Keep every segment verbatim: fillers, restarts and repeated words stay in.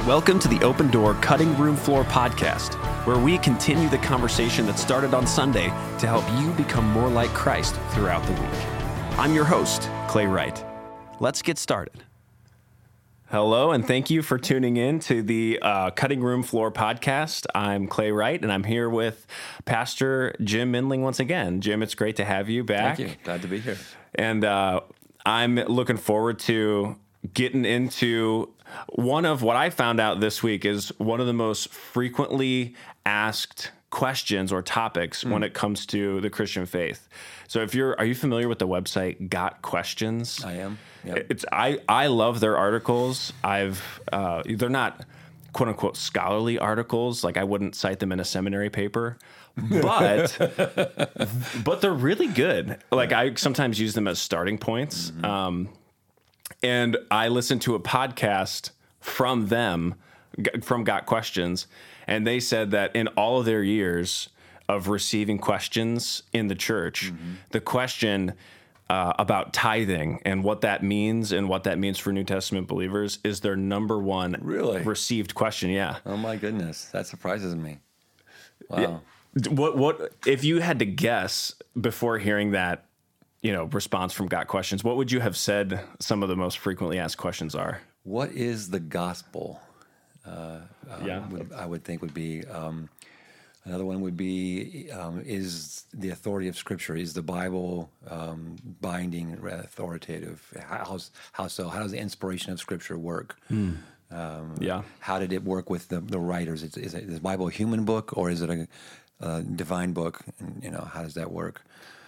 Welcome to the Open Door Cutting Room Floor podcast, where we continue the conversation that started on Sunday to help you become more like Christ throughout the week. I'm your host, Clay Wright. Let's get started. Hello, and thank you for tuning in to the uh, Cutting Room Floor podcast. I'm Clay Wright, and I'm here with Pastor Jim Mindling once again. Jim, it's great to have you back. Thank you. Glad to be here. And uh, I'm looking forward to getting into one of what I found out this week is one of the most frequently asked questions or topics mm. when it comes to the Christian faith. So if you're, are you familiar with the website Got Questions? I am. Yep. It's, I, I love their articles. I've, uh, they're not quote unquote scholarly articles. Like I wouldn't cite them in a seminary paper, but, but they're really good. Like I sometimes use them as starting points. Mm-hmm. Um, And I listened to a podcast from them, from Got Questions, and they said that in all of their years of receiving questions in the church, mm-hmm. the question uh, about tithing and what that means and what that means for New Testament believers is their number one really received question. Yeah. Oh my goodness, that surprises me. Wow. Yeah. What what if you had to guess before hearing that? You know, response from Got Questions, what would you have said some of the most frequently asked questions are? What is the gospel? Uh, um, yeah. Would, I would think would be, um, another one would be, um, is the authority of Scripture, is the Bible um, binding, authoritative? How's, how so? How does the inspiration of Scripture work? Mm. Um, yeah. How did it work with the, the writers? Is, is, it, is the Bible a human book or is it a, a divine book? And, you know, how does that work?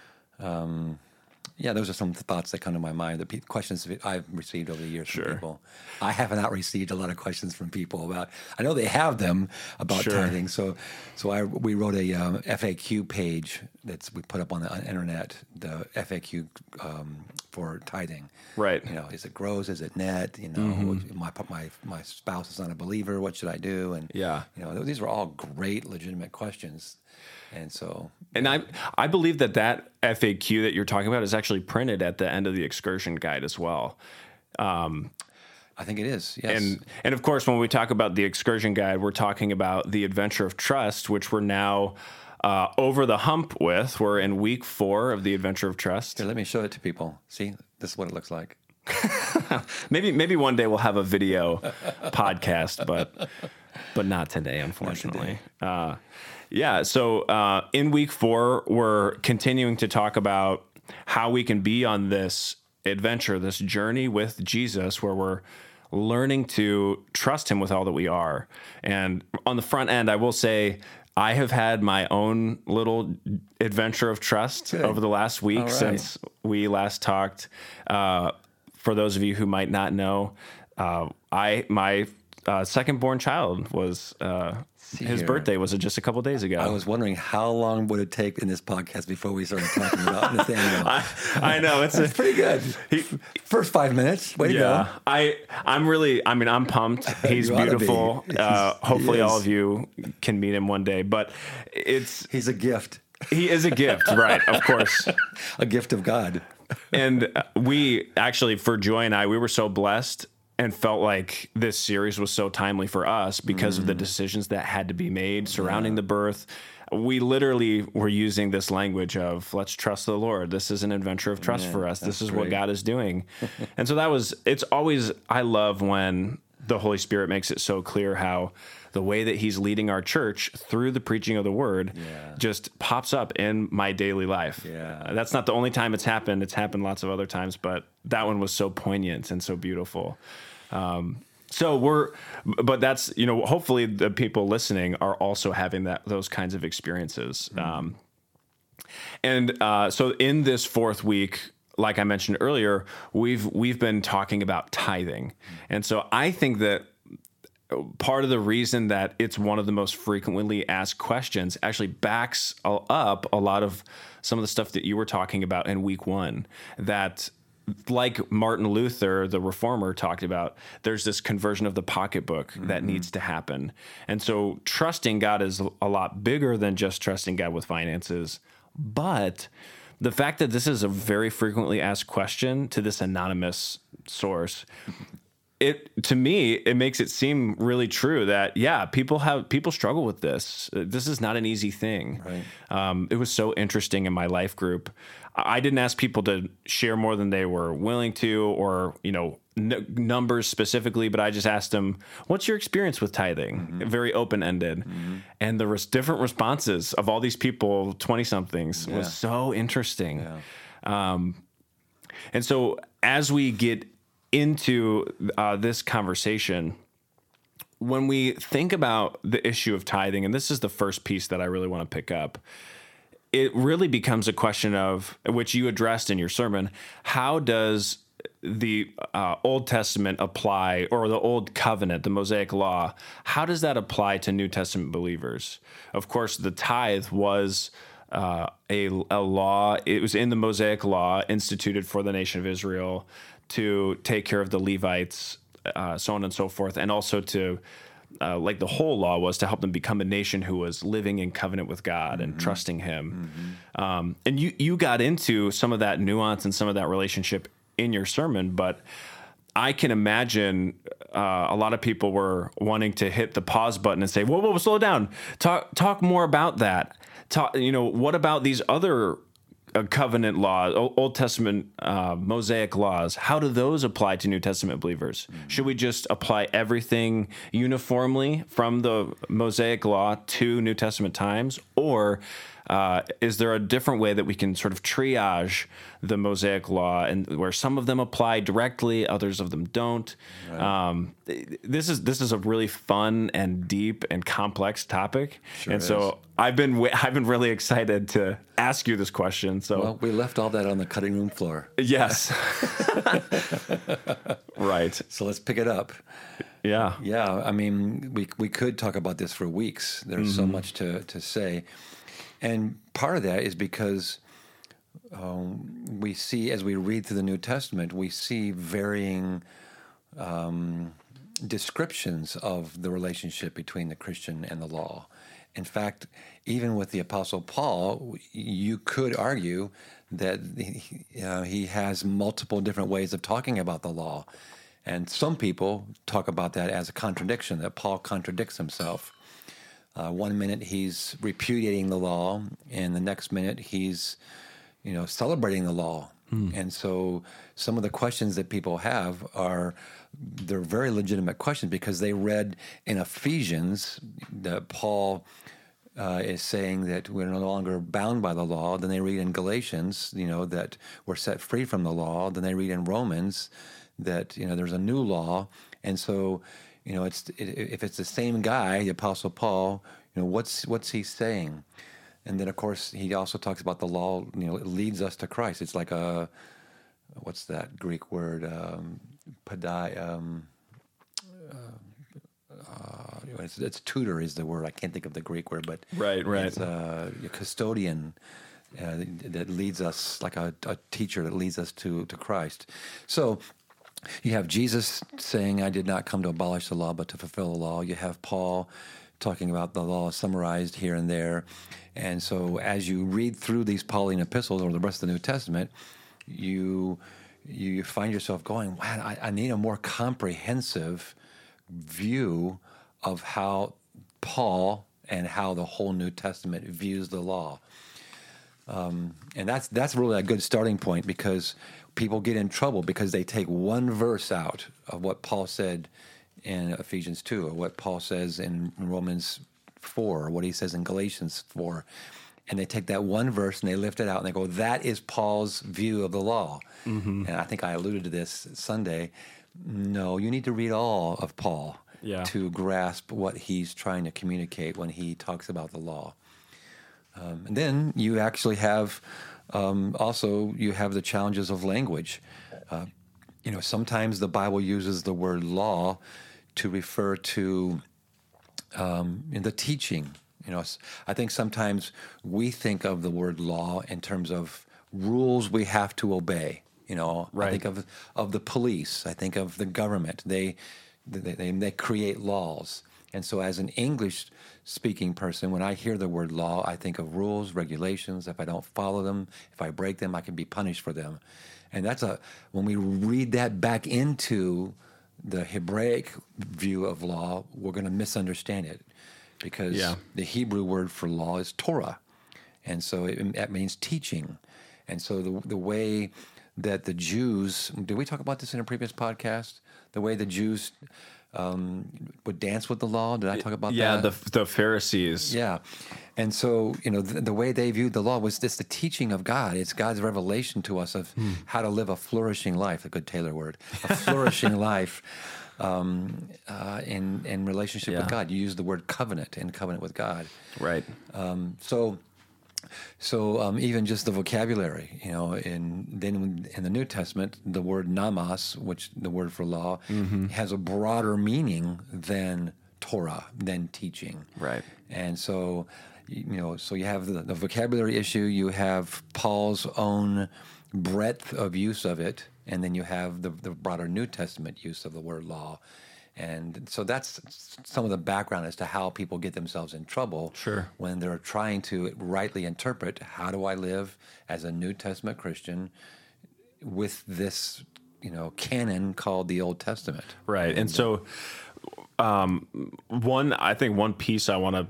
Um Yeah, those are some thoughts that come to my mind. The pe- questions I've received over the years sure. from people. I have not received a lot of questions from people about. I know they have them about sure. tithing. So, so I we wrote a um, F A Q page that's we put up on the internet. The F A Q um, for tithing. Right. You know, is it gross? Is it net? You know, mm-hmm. my my my spouse is not a believer. What should I do? And yeah, you know, these were all great, legitimate questions. And so, and I I believe that that F A Q that you're talking about is actually printed at the end of the excursion guide as well. Um, I think it is. Yes. And and of course, when we talk about the excursion guide, we're talking about the Adventure of Trust, which we're now uh, over the hump with. We're in week four of the Adventure of Trust. Here, let me show it to people. See, this is what it looks like. maybe maybe one day we'll have a video podcast, but but not today, unfortunately. Not today. Uh, Yeah, so uh, in week four, we're continuing to talk about how we can be on this adventure, this journey with Jesus, where we're learning to trust him with all that we are. And on the front end, I will say I have had my own little adventure of trust Good. over the last week right. since we last talked. Uh, for those of you who might not know, uh, I my uh, second born child was... Uh, His here. birthday was just a couple of days ago. I was wondering how long would it take in this podcast before we started talking about Nathaniel. I, I know it's, it's a, pretty good. He, First five minutes, way to yeah, go. I I'm really I mean I'm pumped. He's beautiful. Uh, hopefully all of you can meet him one day. But it's he's a gift. He is a gift, right? Of course, a gift of God. And we actually, for Joy and I, we were so blessed. And felt like this series was so timely for us because mm. of the decisions that had to be made surrounding yeah. the birth. We literally were using this language of let's trust the Lord. This is an adventure of trust yeah, for us. This is great. What God is doing. And so that was, it's always, I love when the Holy Spirit makes it so clear how the way that he's leading our church through the preaching of the word yeah. just pops up in my daily life. Yeah. Uh, that's not the only time it's happened. It's happened lots of other times, but that one was so poignant and so beautiful. Um, so we're, but that's, you know, hopefully the people listening are also having that, those kinds of experiences. Mm-hmm. Um, and, uh, so in this fourth week, like I mentioned earlier, we've, we've been talking about tithing. Mm-hmm. And so I think that part of the reason that it's one of the most frequently asked questions actually backs up a lot of some of the stuff that you were talking about in week one, that like Martin Luther, the reformer, talked about, there's this conversion of the pocketbook mm-hmm. that needs to happen. And so trusting God is a lot bigger than just trusting God with finances. But the fact that this is a very frequently asked question to this anonymous source it to me, it makes it seem really true that yeah, people have people struggle with this. This is not an easy thing. Right. Um, it was so interesting in my life group. I didn't ask people to share more than they were willing to, or you know, n- numbers specifically, but I just asked them, "What's your experience with tithing?" Mm-hmm. Very open ended, mm-hmm. and the res- different responses of all these people, twenty somethings, yeah. was so interesting. Yeah. Um, and so as we get into uh, this conversation, when we think about the issue of tithing, and this is the first piece that I really want to pick up, it really becomes a question of, which you addressed in your sermon, how does the uh, Old Testament apply, or the Old Covenant, the Mosaic Law, how does that apply to New Testament believers? Of course, the tithe was uh, a, a law. It was in the Mosaic Law instituted for the nation of Israel to take care of the Levites, uh, so on and so forth, and also to, uh, like the whole law was to help them become a nation who was living in covenant with God and mm-hmm. trusting Him. Mm-hmm. Um, and you you got into some of that nuance and some of that relationship in your sermon, but I can imagine uh, a lot of people were wanting to hit the pause button and say, "Whoa, whoa, slow down! Talk talk more about that. Talk, you know, what about these other Uh, covenant laws, Old Testament uh, Mosaic laws? How do those apply to New Testament believers? Mm-hmm. Should we just apply everything uniformly from the Mosaic law to New Testament times? Or uh, is there a different way that we can sort of triage the Mosaic law, and where some of them apply directly, others of them don't? Right. Um, this is this is a really fun and deep and complex topic, sure and is. So I've been I've been really excited to ask you this question. So well, we left all that on the cutting room floor. Yes, right. So let's pick it up. Yeah, yeah. I mean, we we could talk about this for weeks. There's mm-hmm. so much to to say, and part of that is because um, we see, as we read through the New Testament, we see varying um, descriptions of the relationship between the Christian and the law. In fact, even with the Apostle Paul, you could argue that he, uh, he has multiple different ways of talking about the law. And some people talk about that as a contradiction, that Paul contradicts himself. Uh, one minute he's repudiating the law, and the next minute he's, you know, celebrating the law. Mm. And so some of the questions that people have are, they're very legitimate questions, because they read in Ephesians that Paul uh, is saying that we're no longer bound by the law. Then they read in Galatians, you know, that we're set free from the law. Then they read in Romans that, you know, there's a new law. And so, you know, it's it, if it's the same guy, the Apostle Paul, you know, what's what's he saying? And then, of course, he also talks about the law, you know, it leads us to Christ. It's like a, what's that Greek word? Um, padai, um, uh, uh, it's, it's tutor is the word. I can't think of the Greek word, but right, right. It's uh, a custodian uh, that leads us, like a, a teacher that leads us to, to Christ. So you have Jesus saying, "I did not come to abolish the law, but to fulfill the law." You have Paul talking about the law summarized here and there. And so as you read through these Pauline epistles or the rest of the New Testament, you you find yourself going, wow, I, I need a more comprehensive view of how Paul and how the whole New Testament views the law. Um, and that's that's really a good starting point, because people get in trouble because they take one verse out of what Paul said in Ephesians two, or what Paul says in Romans four, or what he says in Galatians four. And they take that one verse and they lift it out and they go, that is Paul's view of the law. Mm-hmm. And I think I alluded to this Sunday. No, you need to read all of Paul yeah. to grasp what he's trying to communicate when he talks about the law. Um, and then you actually have, um, also, you have the challenges of language. Uh, you know, sometimes the Bible uses the word law to refer to um, in the teaching. You know, I think sometimes we think of the word law in terms of rules we have to obey. You know, right. I think of of the police. I think of the government. They they they, they create laws. And so as an English-speaking person, when I hear the word law, I think of rules, regulations. If I don't follow them, if I break them, I can be punished for them. And that's a when we read that back into the Hebraic view of law, we're going to misunderstand it because Yeah. the Hebrew word for law is Torah. And so it, that means teaching. And so the the way that the Jews, did we talk about this in a previous podcast? The way the Jews um, would dance with the law? Did I talk about Yeah, that? the the Pharisees. Yeah. And so, you know, the, the way they viewed the law was this the teaching of God. It's God's revelation to us of Hmm. how to live a flourishing life, a good Taylor word, a flourishing life um, uh, in, in relationship Yeah. with God. You use the word covenant, in covenant with God. Right. Um, so, so um, even just the vocabulary, you know, in then in the New Testament, the word namas, which the word for law, Mm-hmm. has a broader meaning than Torah, than teaching. Right. And so, you know, so you have the, the vocabulary issue, you have Paul's own breadth of use of it, and then you have the, the broader New Testament use of the word law. And so that's some of the background as to how people get themselves in trouble Sure. when they're trying to rightly interpret how do I live as a New Testament Christian with this, you know, canon called the Old Testament. Right. And so, um, one, I think one piece I want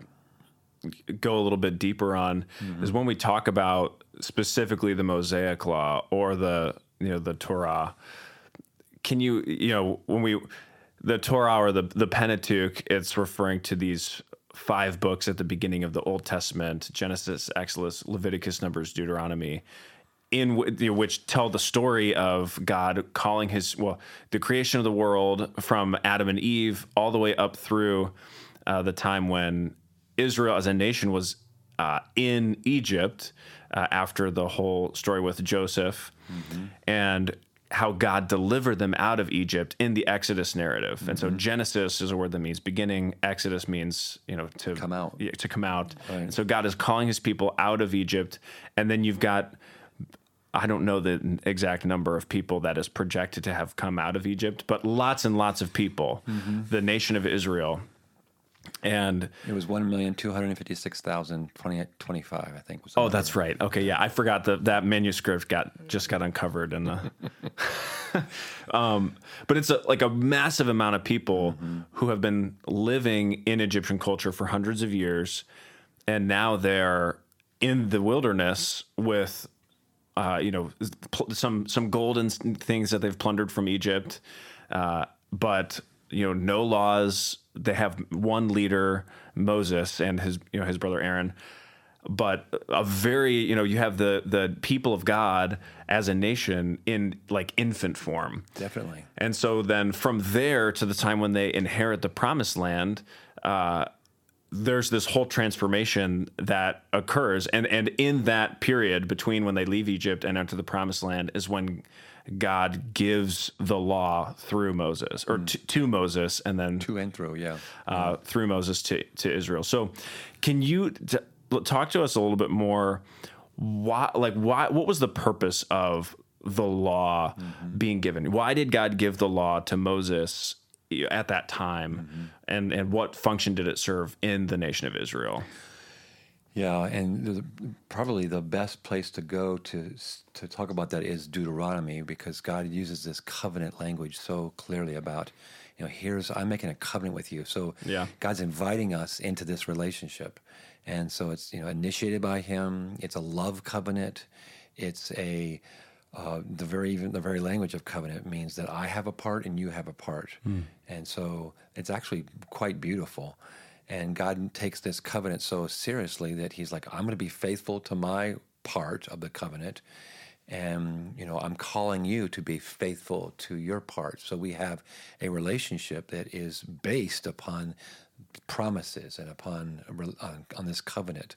to go a little bit deeper on Mm-hmm. is when we talk about specifically the Mosaic Law or the, you know, the Torah. Can you, you know, when we, the Torah or the, the Pentateuch, it's referring to these five books at the beginning of the Old Testament: Genesis, Exodus, Leviticus, Numbers, Deuteronomy, in w- you know, which tell the story of God calling his, well, the creation of the world from Adam and Eve all the way up through uh, the time when Israel as a nation was uh, in Egypt uh, after the whole story with Joseph, and how God delivered them out of Egypt in the Exodus narrative. And so Genesis is a word that means beginning. Exodus means, you know, to Come out. yeah, to come out. Right. And so God is calling his people out of Egypt. And then you've got, I don't know the exact number of people that is projected to have come out of Egypt, but lots and lots of people, the nation of Israel. And It was one million two hundred fifty-six thousand twenty-five, I think. Was the oh, number. that's right. Okay, yeah, I forgot that that manuscript got just got uncovered, and um, but it's a, like a massive amount of people who have been living in Egyptian culture for hundreds of years, and now they're in the wilderness with, uh, you know, pl- some some golden things that they've plundered from Egypt, uh, but you know, no laws. They have one leader, Moses, and his you know his brother Aaron. But a very, you know, you have the the people of God as a nation in like infant form. Definitely. And so then from there to the time when they inherit the promised land, uh, there's this whole transformation that occurs. And, and in that period between when they leave Egypt and enter the promised land is when God gives the law through Moses, or to, to Moses, and then To and through, yeah. uh, through Moses to, to Israel. So can you t- talk to us a little bit more? Why, like, why, what was the purpose of the law mm-hmm. being given? Why did God give the law to Moses at that time? Mm-hmm. And, and what function did it serve in the nation of Israel? Yeah, and the, probably the best place to go to to talk about that is Deuteronomy, because God uses this covenant language so clearly about, you know, here's, I'm making a covenant with you. So yeah. God's inviting us into this relationship. And so it's, you know, initiated by him. It's a love covenant. It's a, uh, the very, even the very language of covenant means that I have a part and you have a part. Mm. And so it's actually quite beautiful. And God takes this covenant so seriously that he's like, I'm going to be faithful to my part of the covenant. And, you know, I'm calling you to be faithful to your part. So we have a relationship that is based upon promises and upon on, on this covenant.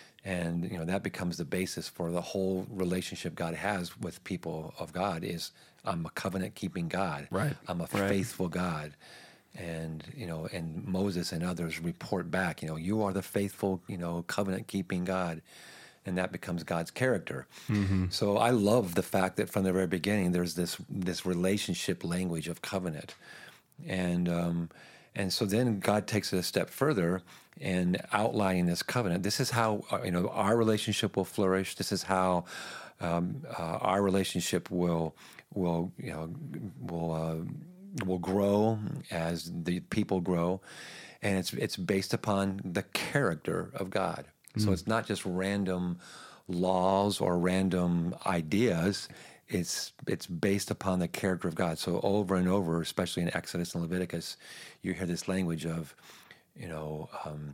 And, you know, that becomes the basis for the whole relationship God has with people of God is I'm a covenant-keeping God. Right. I'm a right. faithful God. And, you know, and Moses and others report back, you know, you are the faithful, you know, covenant-keeping God. And that becomes God's character. Mm-hmm. So I love the fact that from the very beginning, there's this this relationship language of covenant. And um, and so then God takes it a step further in outlining this covenant. This is how, you know, our relationship will flourish. This is how um, uh, our relationship will, will you know, will... Uh, will grow as the people grow, and it's it's based upon the character of God. So it's not just random laws or random ideas. It's it's based upon the character of God. So over and over, especially in Exodus and Leviticus, you hear this language of, you know, um,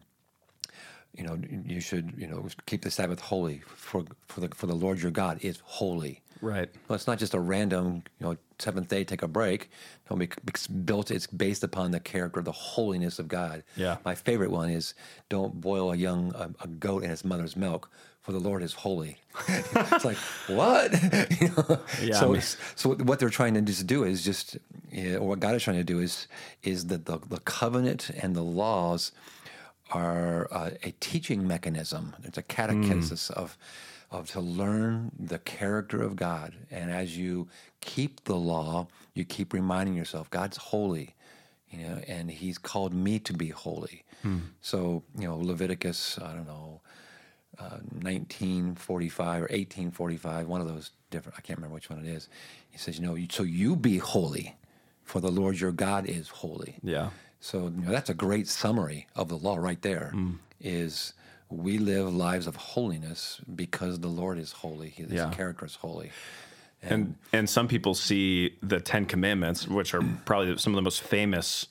you know, you should, you know, keep the Sabbath holy, for for the for the Lord your God is holy. Right. Well, it's not just a random, you know, seventh day, take a break. No, it's built. It's based upon the character, the holiness of God. Yeah. My favorite one is, don't boil a young a, a goat in its mother's milk, for the Lord is holy. It's like, what? You know? Yeah, So, I mean- so what they're trying to just do is just, yeah, or what God is trying to do is, is that the the covenant and the laws are uh, a teaching mechanism. It's a catechesis of. of to learn the character of God. And as you keep the law, you keep reminding yourself, God's holy, you know, and he's called me to be holy. Hmm. So, you know, Leviticus, I don't know, uh, nineteen forty-five or eighteen forty-five, one of those different, I can't remember which one it is. He says, you know, so you be holy, for the Lord your God is holy. Yeah. So, you know, that's a great summary of the law right there, mm. is we live lives of holiness because the Lord is holy. His Yeah. character is holy. And, and and some people see the Ten Commandments, which are probably some of the most famous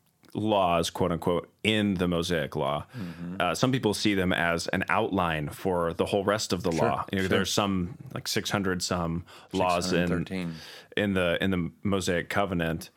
laws, quote unquote, in the Mosaic Law. Mm-hmm. Uh, some people see them as an outline for the whole rest of the Sure, law. You know, sure. There's some like six hundred some laws in in the in the Mosaic Covenant.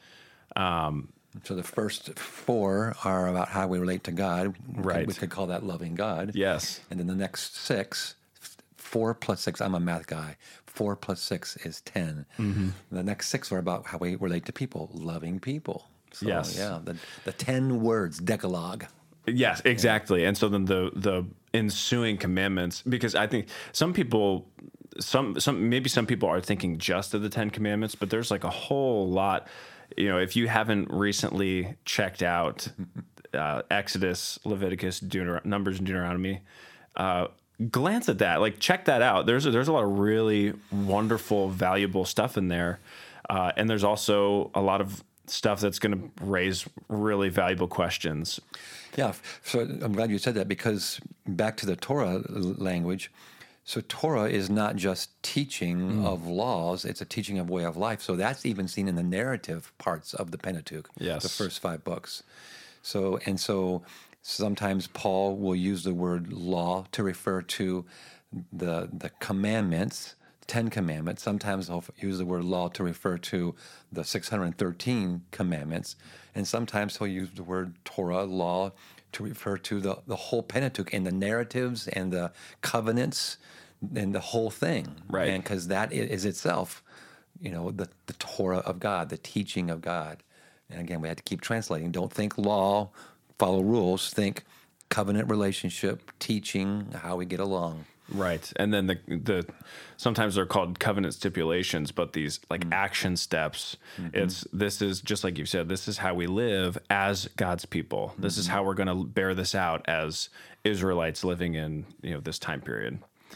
Um, So the first four are about how we relate to God. We Right. Could, we could call that loving God. Yes. And then the next six, four plus six, I'm a math guy. Four plus six is ten. Mm-hmm. The next six are about how we relate to people, loving people. So, Yes. yeah, the, the ten words, Decalogue. Yes, exactly. And so then the the ensuing commandments, because I think some people, some some maybe some people are thinking just of the Ten Commandments, but there's like a whole lot. You know, if you haven't recently checked out uh, Exodus, Leviticus, Deuter- Numbers, and Deuteronomy, uh, glance at that. Like, check that out. There's a, there's a lot of really wonderful, valuable stuff in there, uh, and there's also a lot of stuff that's going to raise really valuable questions. Yeah, so I'm glad you said that, because back to the Torah language. So Torah is not just teaching mm. of laws, it's a teaching of way of life. So that's even seen in the narrative parts of the Pentateuch, yes. the first five books. So and so sometimes Paul will use the word law to refer to the the commandments, Ten Commandments. Sometimes he'll use the word law to refer to the six hundred thirteen commandments. And sometimes he'll use the word Torah, law, to refer to the, the whole Pentateuch and the narratives and the covenants and the whole thing. Right. And because that is itself, you know, the, the Torah of God, the teaching of God. And again, we had to keep translating. Don't think law, follow rules. Think covenant relationship, teaching, how we get along. Right. And then the the sometimes they're called covenant stipulations, but these like mm-hmm. action steps, mm-hmm. it's this is just like you said, this is how we live as God's people. Mm-hmm. This is how we're going to bear this out as Israelites living in, you know, this time period.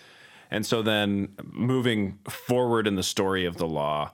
And so then moving forward in the story of the law,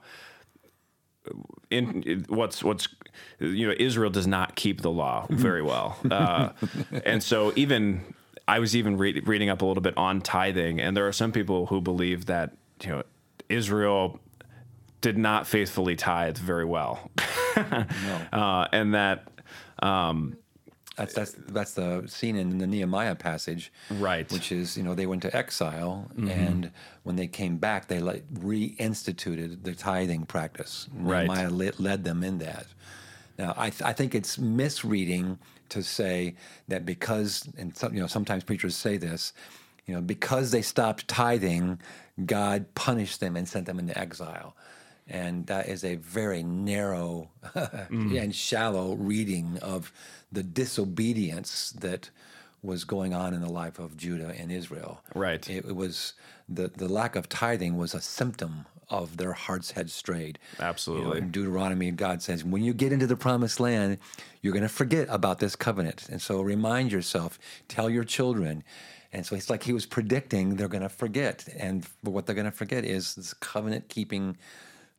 in what's what's you know, Israel does not keep the law very well. Uh, and so even I was even re- reading up a little bit on tithing, and there are some people who believe that, you know, Israel did not faithfully tithe very well, no. uh, and that um, that's that's that's the scene in the Nehemiah passage, right? Which is, you know, they went to exile, mm-hmm. and when they came back, they like reinstituted the tithing practice. Right. Nehemiah led, led them in that. Now, I, th- I think it's misreading to say that because, and some, you know, sometimes preachers say this, you know, because they stopped tithing, God punished them and sent them into exile. And that is a very narrow mm. and shallow reading of the disobedience that was going on in the life of Judah and Israel. Right. It, it was the, the lack of tithing was a symptom of their hearts had strayed. Absolutely. You know, in Deuteronomy, God says, when you get into the promised land, you're going to forget about this covenant. And so remind yourself, tell your children. And so it's like he was predicting they're going to forget. And what they're going to forget is this covenant-keeping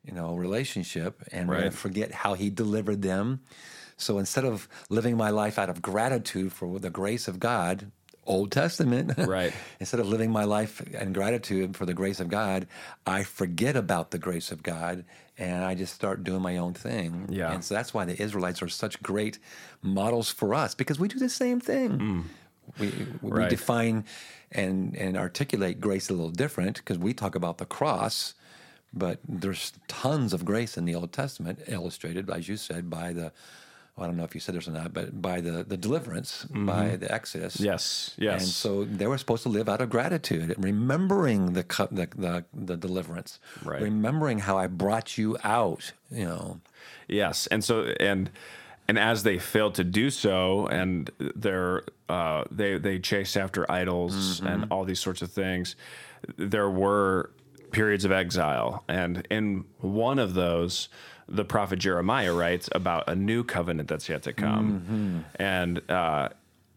you know, relationship, and we're Right. going to forget how he delivered them. So instead of living my life out of gratitude for the grace of God, Old Testament, Right. instead of living my life in gratitude for the grace of God, I forget about the grace of God and I just start doing my own thing. Yeah. And so that's why the Israelites are such great models for us, because we do the same thing. We, we Right. define and, and articulate grace a little different because we talk about the cross, but there's tons of grace in the Old Testament illustrated, as you said, by the, I don't know if you said this or not, but by the, the deliverance, by the Exodus. Yes, yes. And so they were supposed to live out of gratitude, remembering the co- the, the, the deliverance, Right. remembering how I brought you out, you know. Yes, and so and and as they failed to do so, and they're uh, they they chased after idols and all these sorts of things, there were periods of exile, and in one of those, the prophet Jeremiah writes about a new covenant that's yet to come, and uh,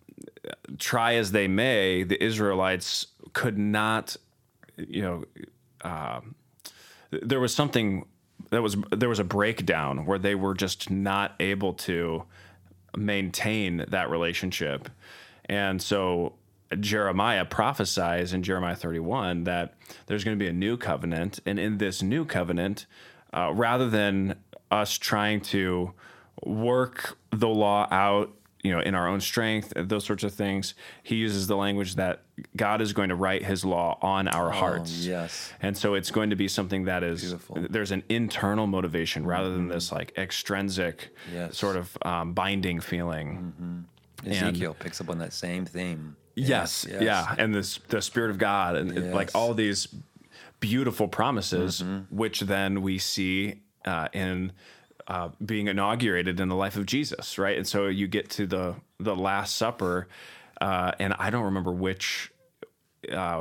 try as they may, the Israelites could not, you know, uh, there was something. That was there was a breakdown where they were just not able to maintain that relationship, and so Jeremiah prophesies in Jeremiah thirty-one that there's going to be a new covenant, and in this new covenant, uh, rather than us trying to work the law out, you know, in our own strength, those sorts of things, he uses the language that God is going to write his law on our hearts. yes. And so it's going to be something that is, Beautiful. there's an internal motivation rather than this like extrinsic Yes. sort of um, binding feeling. Ezekiel picks up on that same theme. Yes, yes. yeah. And this, the Spirit of God and and, like Yes. all these beautiful promises, which then we see uh, in uh, being inaugurated in the life of Jesus, right? And so you get to the the Last Supper, uh, and I don't remember which. Uh,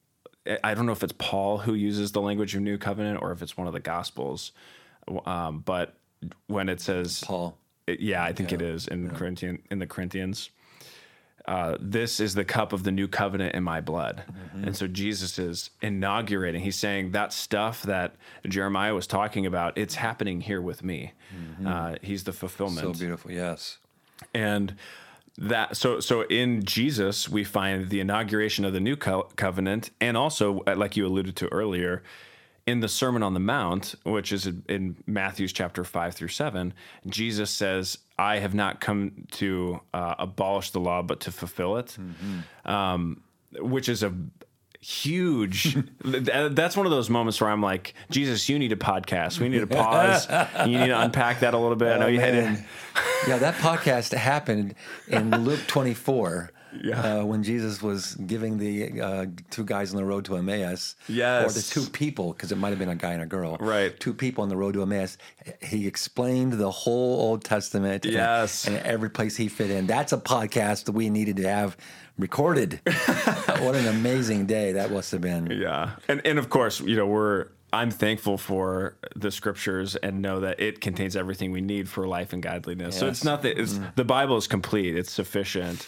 I don't know if it's Paul who uses the language of New Covenant or if it's one of the Gospels, um, but when it says Paul. it- yeah, I think it is in Corinthian in the Corinthians. Uh, this is the cup of the new covenant in my blood. And so Jesus is inaugurating. He's saying that stuff that Jeremiah was talking about, it's happening here with me. Uh, he's the fulfillment. So beautiful, yes. And that so so in Jesus we find the inauguration of the new co- covenant, and also uh, like you alluded to earlier, in the Sermon on the Mount, which is in- in Matthew's chapter five through seven, Jesus says, "I have not come to uh, abolish the law, but to fulfill it," um, which is a huge. th- That's one of those moments where I'm like, Jesus, you need a podcast. We need to pause. You need to unpack that a little bit. I know you had man. to. Yeah, that podcast happened in Luke twenty-four. Yeah. Uh, when Jesus was giving the uh, two guys on the road to Emmaus, Yes. or the two people, because it might have been a guy and a girl, Right. Two people on the road to Emmaus. He explained the whole Old Testament, and- Yes. and, every place he fit in. That's a podcast that we needed to have recorded. What an amazing day that must have been! Yeah. And and of course, you know, we're I'm thankful for the scriptures and know that it contains everything we need for life and godliness. So Yes. it's not that it's the Bible is complete, it's sufficient.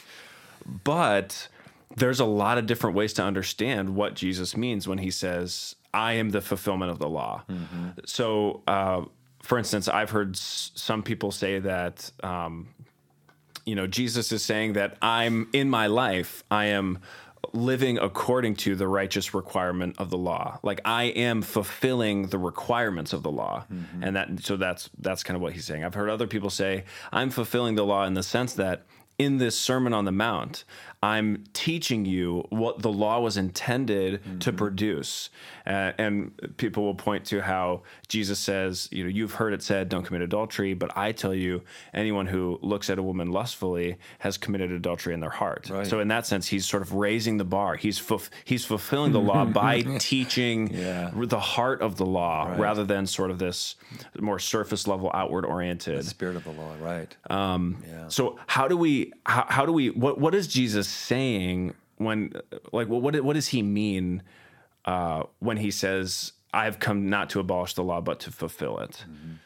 But there's a lot of different ways to understand what Jesus means when he says, I am the fulfillment of the law. So, uh, for instance, I've heard s- some people say that, um, you know, Jesus is saying that I'm in my life, I am living according to the righteous requirement of the law. Like I am fulfilling the requirements of the law. And that, so that's, that's kind of what he's saying. I've heard other people say, I'm fulfilling the law in the sense that in this Sermon on the Mount, I'm teaching you what the law was intended to produce. Uh, and people will point to how Jesus says, you know, you've heard it said, don't commit adultery, but I tell you, anyone who looks at a woman lustfully has committed adultery in their heart. Right. So in that sense, he's sort of raising the bar. He's fulf- he's fulfilling the law by teaching Yeah. the heart of the law Right. rather than sort of this more surface level, outward oriented. Spirit of the law, right? Um, Yeah. So how do we? How, how do we? What What is Jesus saying when? Like, what what, what does he mean uh, when he says, "I've come not to abolish the law, but to fulfill it"?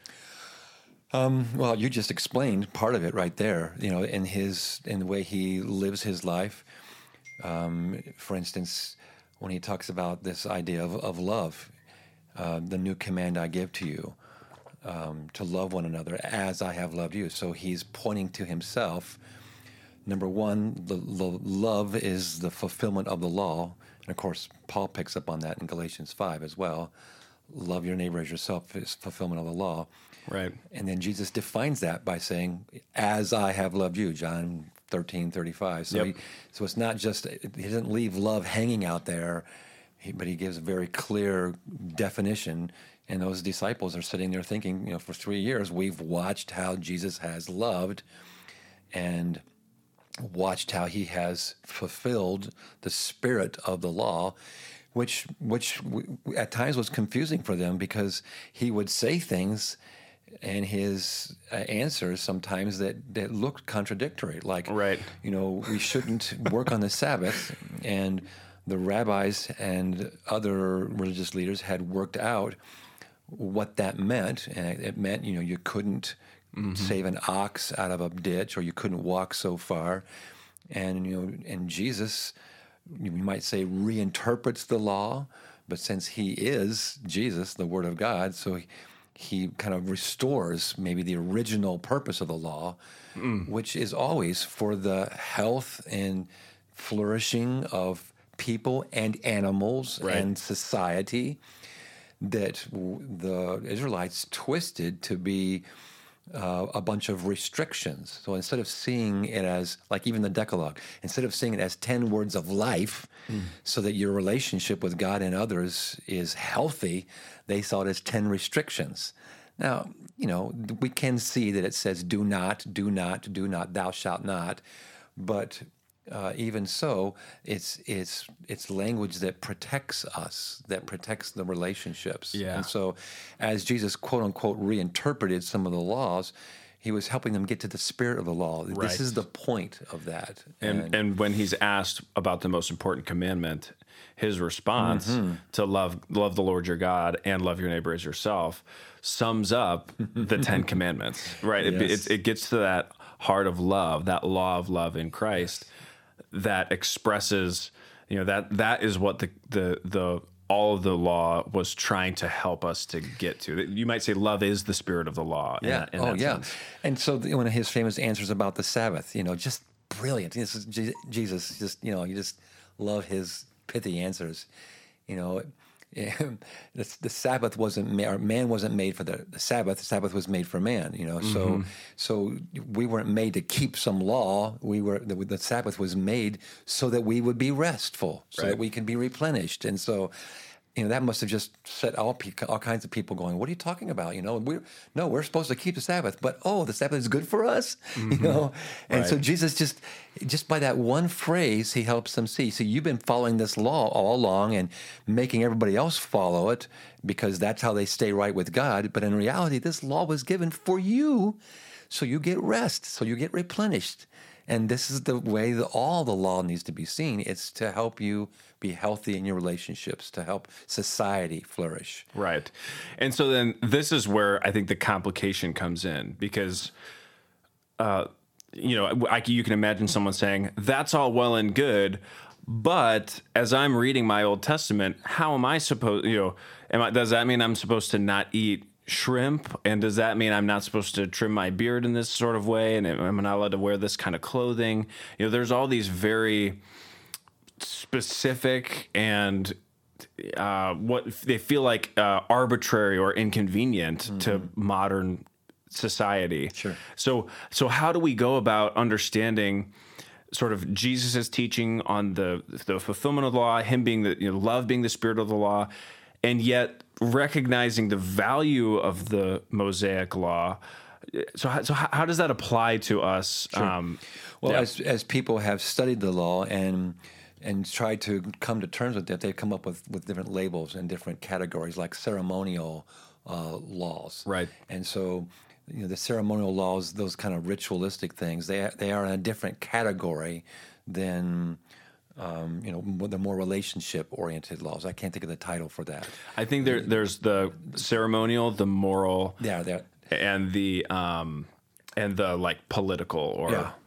Well, you just explained part of it right there. You know, in his in the way he lives his life. Um, for instance, when he talks about this idea of, of love, uh, the new command I give to you, um, to love one another as I have loved you. So he's pointing to himself. Number one, the, the love is the fulfillment of the law. And of course, Paul picks up on that in Galatians five as well. Love your neighbor as yourself is fulfillment of the law. Right. And then Jesus defines that by saying, as I have loved you, John thirteen thirty-five. So, Yep. he, so it's not just, he doesn't leave love hanging out there, he, but he gives a very clear definition. And those disciples are sitting there thinking, you know, for three years, we've watched how Jesus has loved and watched how he has fulfilled the spirit of the law, which which w- at times was confusing for them because he would say things and his uh, answers sometimes that, that looked contradictory. Like, Right. you know, we shouldn't work on the Sabbath. And the rabbis and other religious leaders had worked out what that meant. And it meant, you know, you couldn't Mm-hmm. save an ox out of a ditch, or you couldn't walk so far. And, you know, and Jesus, you might say, reinterprets the law, but since he is Jesus, the Word of God, so he, he kind of restores maybe the original purpose of the law, mm. which is always for the health and flourishing of people and animals Right. and society, that the Israelites twisted to be Uh, a bunch of restrictions. So instead of seeing it as, like even the Decalogue, instead of seeing it as ten words of life, mm. so that your relationship with God and others is healthy, they saw it as ten restrictions. Now, you know, we can see that it says, do not, do not, do not, thou shalt not. But uh, even so, it's it's it's language that protects us, that protects the relationships. Yeah. And so, as Jesus quote unquote reinterpreted some of the laws, he was helping them get to the spirit of the law. Right. This is the point of that. And, and and when he's asked about the most important commandment, his response mm-hmm. to love love the Lord your God and love your neighbor as yourself sums up the Ten Commandments. Right. It, Yes. it, it gets to that heart of love, that law of love in Christ. Yes. That expresses, you know, that that is what the the the all of the law was trying to help us to get to. You might say love is the spirit of the law. Yeah. In, in oh, that yeah. sense. And so the, one of his famous answers about the Sabbath, you know, just brilliant. This is Je- Jesus. Just, you know, you just love his pithy answers. You know, the, the Sabbath wasn't ma- or man wasn't made for the, the Sabbath. The Sabbath was made for man. You know, so mm-hmm. so we weren't made to keep some law. We were the, the Sabbath was made so that we would be restful, so right. that we can be replenished. And so, you know, that must have just set all pe- all kinds of people going, "What are you talking about?" You know, we no, we're supposed to keep the Sabbath, but oh, the Sabbath is good for us. Mm-hmm. You know, and right. so Jesus just just by that one phrase, he helps them see. So you've been following this law all along and making everybody else follow it because that's how they stay right with God. But in reality, this law was given for you, so you get rest, so you get replenished. And this is the way that all the law needs to be seen. It's to help you be healthy in your relationships, to help society flourish. Right. And so then this is where I think the complication comes in because, uh, you know, I, you can imagine someone saying, that's all well and good, but as I'm reading my Old Testament, how am I supposed, you know, am I, does that mean I'm supposed to not eat shrimp? And does that mean I'm not supposed to trim my beard in this sort of way? And am I not allowed to wear this kind of clothing? You know, there's all these very specific and uh, what they feel like uh, arbitrary or inconvenient mm-hmm. to modern society. Sure. So, so how do we go about understanding sort of Jesus's teaching on the the fulfillment of the law, him being the, you know, love being the spirit of the law, and yet recognizing the value of the Mosaic law? So, how, so how does that apply to us? Sure. Um, well, yeah. as as people have studied the law and and tried to come to terms with it, they've come up with, with different labels and different categories, like ceremonial uh, laws. Right. And so, you know, the ceremonial laws, those kind of ritualistic things, they they are in a different category than um, you know, the more relationship-oriented laws. I can't think of the title for that. I think there there's the ceremonial, the moral, yeah, that and the um, and the like political or yeah. yeah.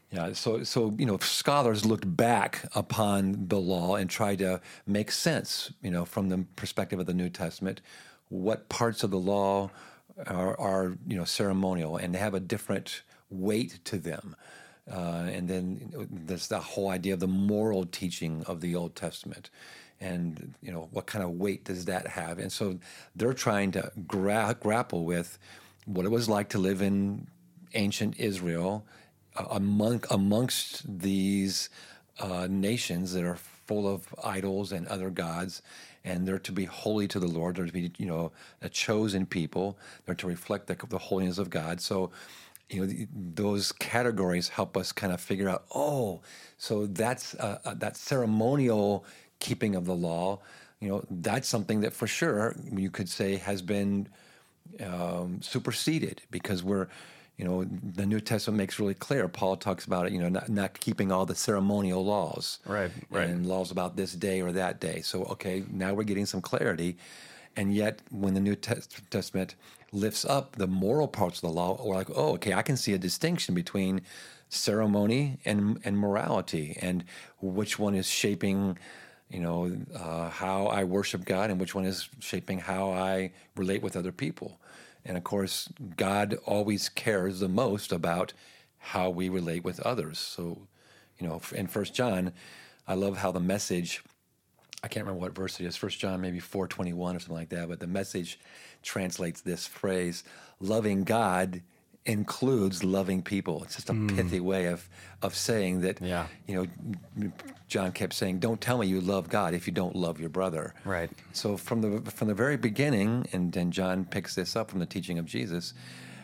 Yeah, so so you know, scholars looked back upon the law and tried to make sense, you know, from the perspective of the New Testament, what parts of the law are, are you know ceremonial and they have a different weight to them, uh, and then you know, there's the whole idea of the moral teaching of the Old Testament, and you know what kind of weight does that have? And so they're trying to gra- grapple with what it was like to live in ancient Israel among amongst these uh, nations that are full of idols and other gods, and they're to be holy to the Lord. They're to be, you know, a chosen people. They're to reflect the, the holiness of God. So, you know, the, those categories help us kind of figure out. Oh, so that's uh, uh, that ceremonial keeping of the law. You know, that's something that for sure you could say has been um, superseded because we're. You know, the New Testament makes really clear. Paul talks about it, you know, not, not keeping all the ceremonial laws. Right, right. And laws about this day or that day. So, okay, now we're getting some clarity. And yet, when the New Testament lifts up the moral parts of the law, we're like, oh, okay, I can see a distinction between ceremony and, and morality and which one is shaping, you know, uh, how I worship God and which one is shaping how I relate with other people. And of course, God always cares the most about how we relate with others. So, you know, in First John, I love how the Message, I can't remember what verse it is, First John maybe four twenty-one or something like that, but the Message translates this phrase, loving God includes loving people. It's just a mm. pithy way of of saying that, yeah. you know, John kept saying, don't tell me you love God if you don't love your brother. Right. So from the from the very beginning, and then John picks this up from the teaching of Jesus,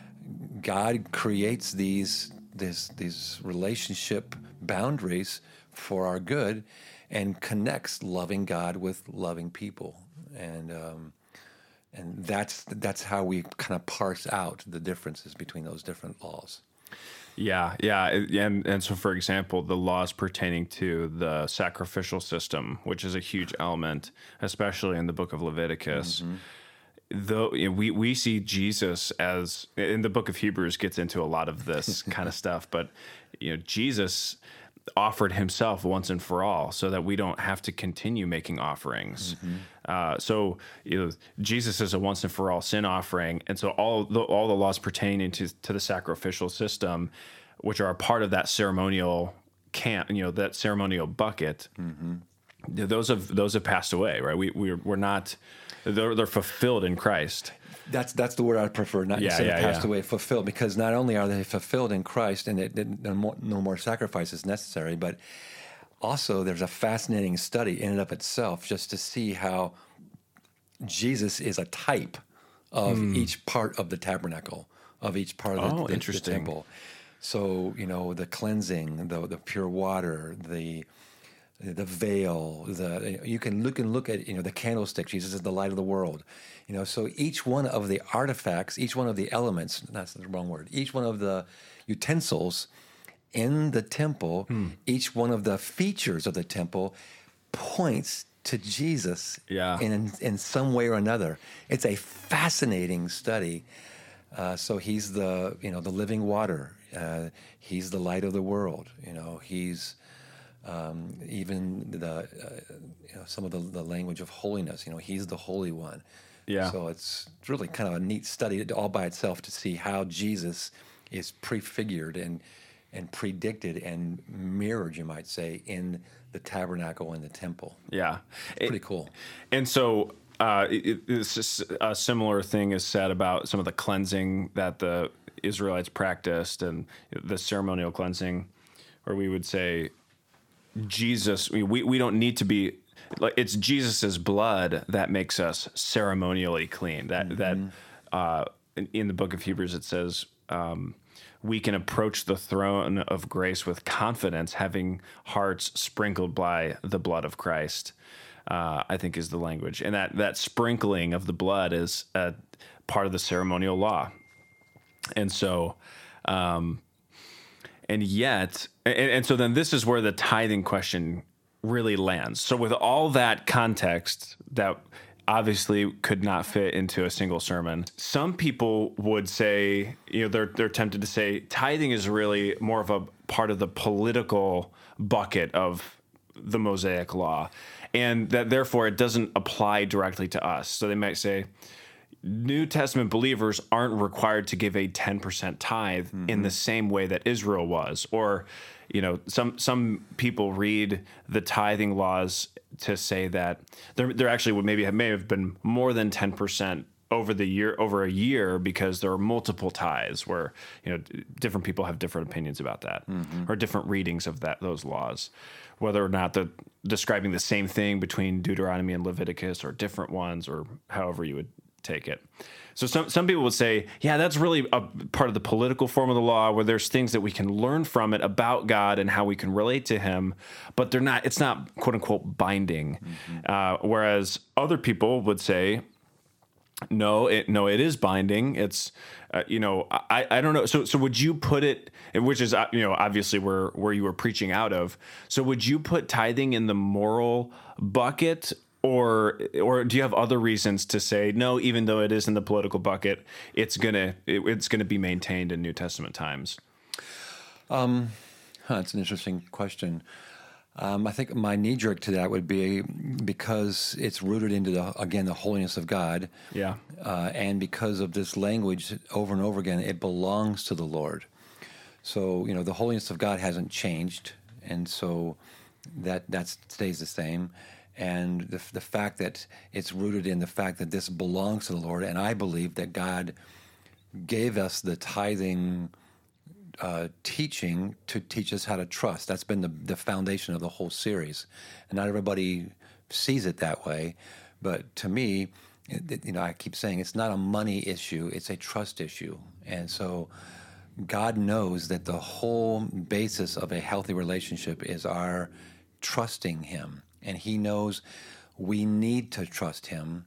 God creates these this, these relationship boundaries for our good and connects loving God with loving people. And um, and that's that's how we kind of parse out the differences between those different laws. Yeah, yeah, and and so for example, the laws pertaining to the sacrificial system, which is a huge element, especially in the book of Leviticus. Mm-hmm. Though you know, we we see Jesus as in the book of Hebrews gets into a lot of this kind of stuff, but you know Jesus offered himself once and for all so that we don't have to continue making offerings. Mm-hmm. Uh, so you know, Jesus is a once and for all sin offering. And so all the, all the laws pertaining to, to the sacrificial system, which are a part of that ceremonial camp, you know, that ceremonial bucket, mm-hmm. those have, those have passed away, right? We, we're, we're not, they're, they're fulfilled in Christ. That's that's the word I prefer, not yeah, instead yeah, of passed yeah. away, fulfilled, because not only are they fulfilled in Christ and it, it, no, more, no more sacrifices necessary, but also there's a fascinating study in and of itself just to see how Jesus is a type of mm. each part of the tabernacle, of each part of the, oh, the, interesting. the temple. So, you know, the cleansing, the the pure water, the the veil, the you can look and look at, you know, the candlestick. Jesus is the light of the world. You know, so each one of the artifacts, each one of the elements, that's the wrong word, each one of the utensils in the temple, hmm. each one of the features of the temple points to Jesus yeah. in in some way or another. It's a fascinating study. Uh, so he's the, you know, the living water. Uh, he's the light of the world. You know, he's um, even the uh, you know, some of the, the language of holiness. You know, he's the Holy One. Yeah. So it's really kind of a neat study all by itself to see how Jesus is prefigured and and predicted and mirrored, you might say, in the tabernacle and the temple. Yeah. It's pretty cool. And so uh, it, it's just a similar thing is said about some of the cleansing that the Israelites practiced and the ceremonial cleansing, or we would say Jesus, we, we don't need to be, like it's Jesus's blood that makes us ceremonially clean. That, mm-hmm. that uh, in, in the book of Hebrews, it says, um, we can approach the throne of grace with confidence, having hearts sprinkled by the blood of Christ, uh, I think is the language. And that, that sprinkling of the blood is a part of the ceremonial law. And so, um, and yet, and, and so then this is where the tithing question really lands. So with all that context that obviously could not fit into a single sermon. Some people would say, you know, they're they're tempted to say tithing is really more of a part of the political bucket of the Mosaic law, and that therefore it doesn't apply directly to us. So they might say New Testament believers aren't required to give a ten percent tithe mm-hmm. in the same way that Israel was. Or, you know, some some people read the tithing laws to say that there there actually would maybe have, may have been more than ten percent over the year over a year because there are multiple tithes where, you know, different people have different opinions about that mm-hmm. or different readings of that those laws, whether or not they're describing the same thing between Deuteronomy and Leviticus or different ones or however you would take it. So some some people would say, yeah, that's really a part of the political form of the law where there's things that we can learn from it about God and how we can relate to him, but they're not, it's not quote unquote binding. Mm-hmm. Uh, whereas other people would say, no, it, no, it is binding. It's, uh, you know, I, I don't know. So, so would you put it, which is, you know, obviously where, where you were preaching out of. So would you put tithing in the moral bucket? Or, or do you have other reasons to say no? Even though it is in the political bucket, it's gonna it, it's gonna be maintained in New Testament times. Um, huh, that's an interesting question. Um, I think my knee jerk to that would be because it's rooted into the again the holiness of God. Yeah, uh, and because of this language over and over again, it belongs to the Lord. So you know the holiness of God hasn't changed, and so that that stays the same. And the the fact that it's rooted in the fact that this belongs to the Lord, and I believe that God gave us the tithing uh, teaching to teach us how to trust. That's been the, the foundation of the whole series. And not everybody sees it that way, but to me, it, you know, I keep saying it's not a money issue; it's a trust issue. And so, God knows that the whole basis of a healthy relationship is our trusting Him. And he knows we need to trust him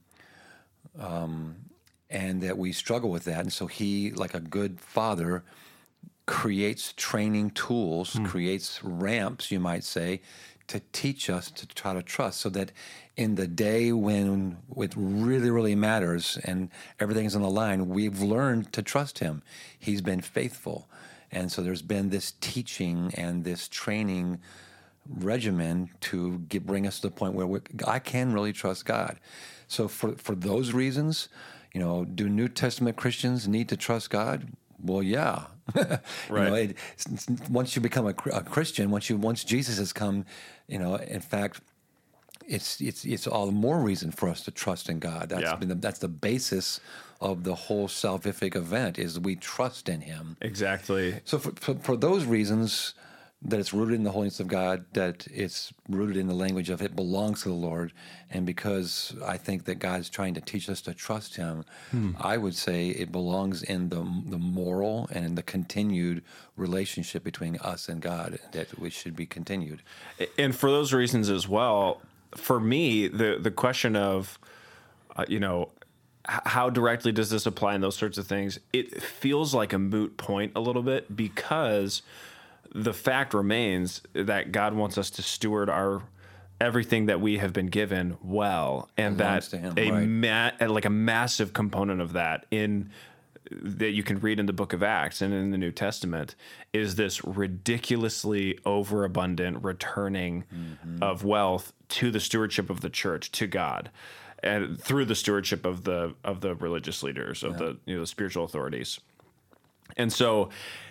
um, and that we struggle with that. And so he, like a good father, creates training tools, mm. creates ramps, you might say, to teach us to try to trust so that in the day when it really, really matters and everything's on the line, we've learned to trust him. He's been faithful. And so there's been this teaching and this training regimen to get, bring us to the point where we, I can really trust God. So for for those reasons, you know, do New Testament Christians need to trust God? Well, yeah. Right. You know, it, once you become a, a Christian, once you once Jesus has come, you know, in fact, it's it's it's all the more reason for us to trust in God. That's yeah. been the, that's the basis of the whole salvific event is we trust in Him. Exactly. So for for, for those reasons, that it's rooted in the holiness of God, that it's rooted in the language of it belongs to the Lord, and because I think that God's trying to teach us to trust Him, hmm. I would say it belongs in the the moral and in the continued relationship between us and God that we should be continued. And for those reasons as well, for me, the the question of, uh, you know, how directly does this apply in those sorts of things? It feels like a moot point a little bit because the fact remains that God wants us to steward our everything that we have been given well, and that him, a right. ma- like a massive component of that in that you can read in the Book of Acts and in the New Testament is this ridiculously overabundant returning mm-hmm. of wealth to the stewardship of the church, to God, and through the stewardship of the of the religious leaders, of yeah. the you know the spiritual authorities, and so.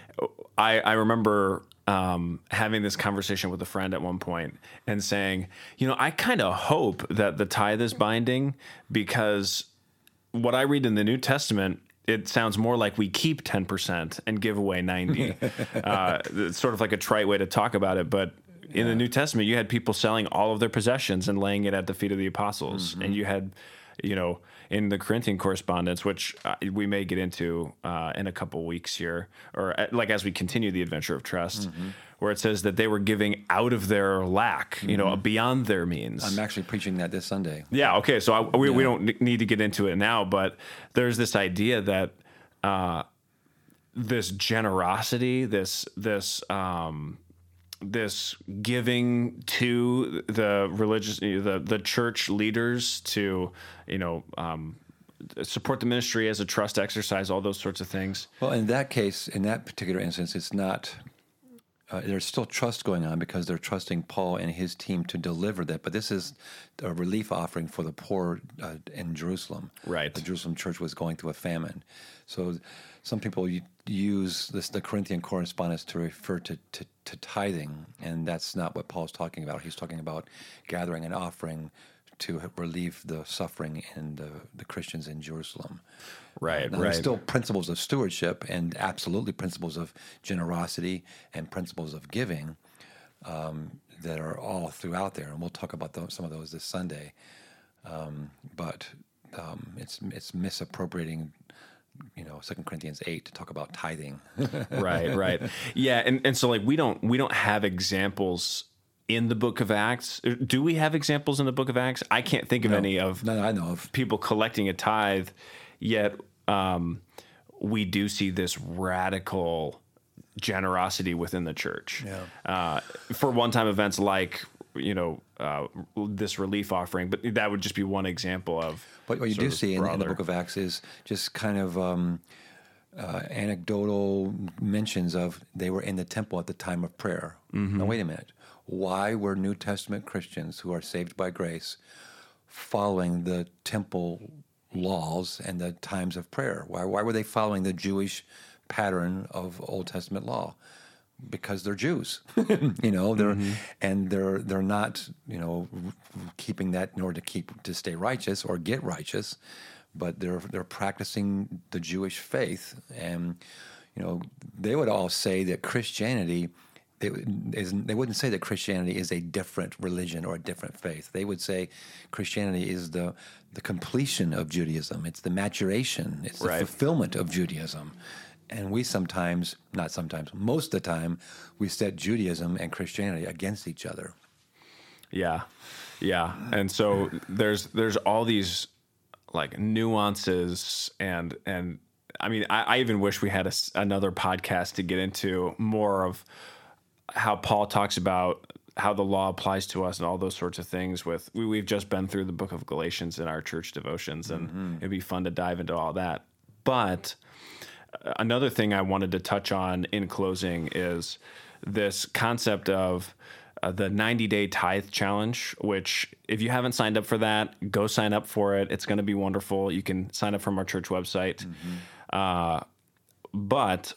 I, I remember um, having this conversation with a friend at one point and saying, you know, I kind of hope that the tithe is binding because what I read in the New Testament, it sounds more like we keep ten percent and give away ninety. uh, it's sort of like a trite way to talk about it, but in yeah. the New Testament, you had people selling all of their possessions and laying it at the feet of the apostles, mm-hmm. and you had, you know, in the Corinthian correspondence, which uh, we may get into uh, in a couple weeks here, or uh, like as we continue the adventure of trust, mm-hmm. where it says that they were giving out of their lack, you mm-hmm. know, beyond their means. I'm actually preaching that this Sunday. Yeah, okay, so I, we, yeah. we don't need to get into it now, but there's this idea that uh, this generosity, this this um, this giving to the religious, the the church leaders to, you know, um, support the ministry as a trust exercise, all those sorts of things. Well, in that case, in that particular instance, it's not. Uh, there's still trust going on because they're trusting Paul and his team to deliver that. But this is a relief offering for the poor uh, in Jerusalem. Right. The Jerusalem church was going through a famine. So some people use this, the Corinthian correspondence to refer to, to, to tithing, and that's not what Paul's talking about. He's talking about gathering an offering to relieve the suffering in the, the Christians in Jerusalem. Right, now, right. There's still principles of stewardship and absolutely principles of generosity and principles of giving um, that are all throughout there, and we'll talk about those, some of those this Sunday. Um, but um, it's it's misappropriating, you know, Second Corinthians eight to talk about tithing. Right, right. Yeah, and, and so like we don't we don't have examples in the book of Acts. Do we have examples in the book of Acts? I can't think of No, any of none I know of. people collecting a tithe, yet um, we do see this radical generosity within the church. Yeah. Uh, for one-time events like, you know, uh, this relief offering, but that would just be one example of. But what you sort do of see in, in the broader- book of Acts is just kind of um, uh, anecdotal mentions of they were in the temple at the time of prayer. Mm-hmm. Now, wait a minute. Why were New Testament Christians who are saved by grace following the temple laws and the times of prayer? Why, why were they following the Jewish pattern of Old Testament law? Because they're Jews, you know, they're mm-hmm. and they're they're not, you know, keeping that in order to keep to stay righteous or get righteous, but they're they're practicing the Jewish faith, and you know, they would all say that Christianity. They, is, they wouldn't say that Christianity is a different religion or a different faith. They would say Christianity is the the completion of Judaism. It's the maturation. It's the right. fulfillment of Judaism. And we sometimes, not sometimes, most of the time, we set Judaism and Christianity against each other. Yeah, yeah. And so there's there's all these like nuances and and I mean I, I even wish we had a, another podcast to get into more of how Paul talks about how the law applies to us and all those sorts of things. With we, we've just been through the book of Galatians in our church devotions, and mm-hmm. it'd be fun to dive into all that. But another thing I wanted to touch on in closing is this concept of uh, the ninety-day tithe challenge, which if you haven't signed up for that, go sign up for it. It's going to be wonderful. You can sign up from our church website. Mm-hmm. Uh, but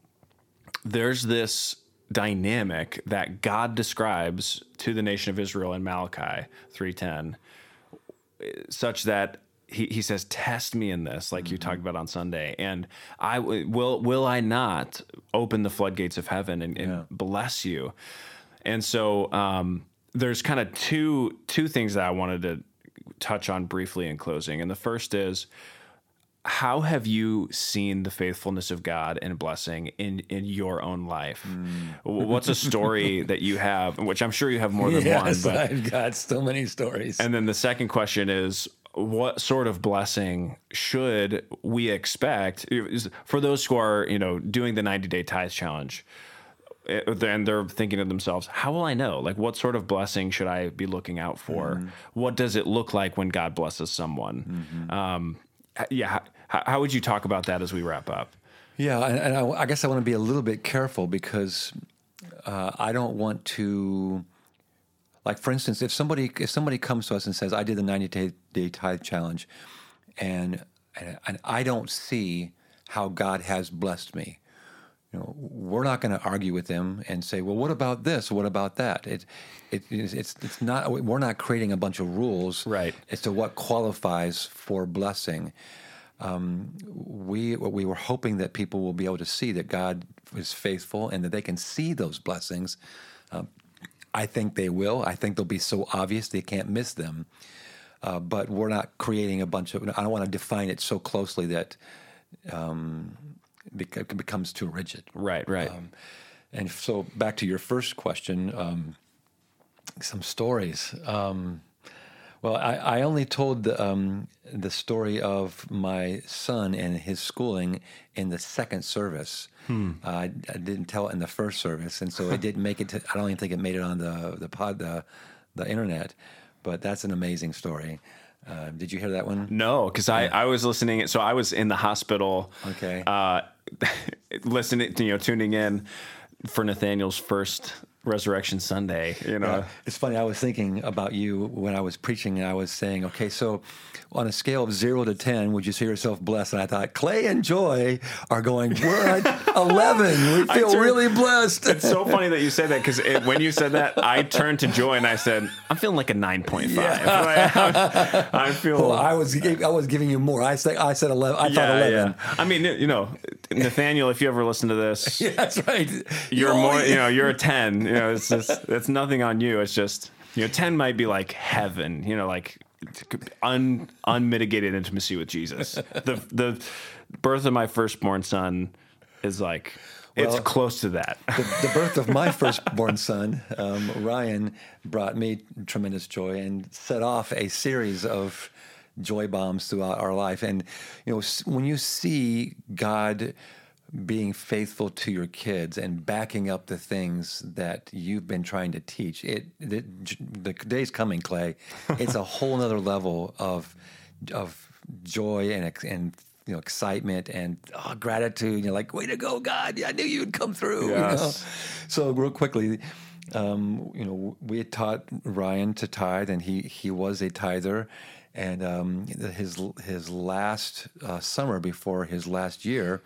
there's this dynamic that God describes to the nation of Israel in Malachi three ten, such that he, he says, test me in this, like mm-hmm. you talked about on Sunday, and I w- will will I not open the floodgates of heaven and, and yeah. bless you? And so um, there's kind of two two things that I wanted to touch on briefly in closing. And the first is, how have you seen the faithfulness of God and blessing in, in your own life? Mm. What's a story that you have, which I'm sure you have more than yes, one. But I've got so many stories. And then the second question is, what sort of blessing should we expect for those who are, you know, doing the ninety-day tithe challenge? And they're thinking to themselves, how will I know? Like, what sort of blessing should I be looking out for? Mm. What does it look like when God blesses someone? Mm-hmm. Um, yeah. How, how would you talk about that as we wrap up? Yeah, and, and I, I guess I want to be a little bit careful because uh, I don't want to, like, for instance, if somebody if somebody comes to us and says, I did the ninety-day tithe challenge, and, and and I don't see how God has blessed me, you know, we're not going to argue with them and say, well, what about this? What about that? It, it, it's it's not. We're not creating a bunch of rules right. as to what qualifies for blessing. Um, we we were hoping that people will be able to see that God is faithful and that they can see those blessings. Um, I think they will. I think they'll be so obvious they can't miss them. Uh, but we're not creating a bunch of. I don't want to define it so closely that um, it becomes too rigid. Right, right. Um, and so back to your first question, um, some stories. Um, Well, I, I only told the, um, the story of my son and his schooling in the second service. Hmm. Uh, I, I didn't tell it in the first service, and so it didn't make it to, I don't even think it made it on the the pod the the internet. But that's an amazing story. Uh, did you hear that one? No, because I, I was listening. So I was in the hospital. Okay. Uh, listening, you know, tuning in for Nathaniel's first Resurrection Sunday. You know, yeah. It's funny. I was thinking about you when I was preaching, and I was saying, okay, so on a scale of zero to ten, would you see yourself blessed? And I thought Clay and Joy are going, we're at eleven. We feel turned, really blessed. It's so funny that you say that, because when you said that, I turned to Joy and I said, I'm feeling like a nine point five. Yeah. I feel. Well, I was I was giving you more. I said I said eleven. I yeah, thought eleven. Yeah. I mean, you know, Nathaniel, if you ever listen to this, yeah, that's right. You're oh, more. You know, you're a ten. You know, it's just it's nothing on you. It's just, you know, ten might be like heaven. You know, like. Un, unmitigated intimacy with Jesus. The the birth of my firstborn son is like, well, it's close to that. the, the birth of my firstborn son, um, Ryan, brought me tremendous joy and set off a series of joy bombs throughout our life. And you know, when you see God being faithful to your kids and backing up the things that you've been trying to teach, it, it the day's coming, Clay. It's a whole nother level of of joy and and you know excitement and oh, gratitude. You're like, way to go, God! I knew you'd come through. Yes. You know? So real quickly, um, you know, we had taught Ryan to tithe, and he he was a tither. And um, his his last uh, summer before his last year.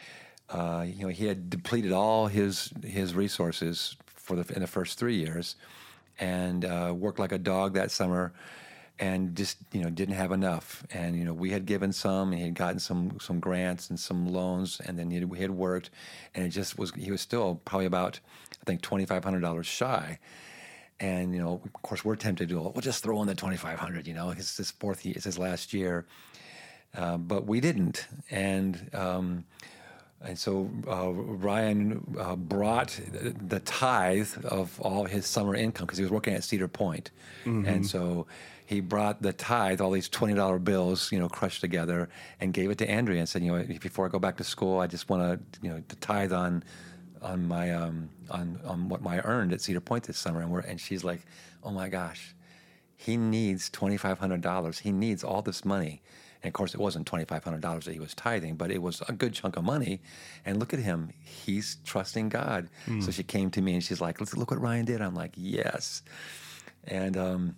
Uh, you know, he had depleted all his his resources for the in the first three years, and uh, worked like a dog that summer, and just you know didn't have enough. And you know, we had given some, and he had gotten some some grants and some loans, and then he had, we had worked, and it just was he was still probably about I think twenty five hundred dollars shy. And you know, of course, we're tempted to go, we'll just throw in the twenty five hundred. You know, it's his fourth, it's his last year, uh, but we didn't, and. Um, And so uh, Ryan uh, brought the tithe of all his summer income because he was working at Cedar Point. Mm-hmm. And so he brought the tithe, all these twenty dollar bills, you know, crushed together, and gave it to Andrea and said, you know, before I go back to school, I just want to, you know, to tithe on on my um, on on what I earned at Cedar Point this summer. And we're and she's like, oh my gosh, he needs twenty-five hundred dollars. He needs all this money. And of course, it wasn't twenty-five hundred dollars that he was tithing, but it was a good chunk of money. And look at him. He's trusting God. Mm. So she came to me and she's like, let's look what Ryan did. I'm like, yes. And um,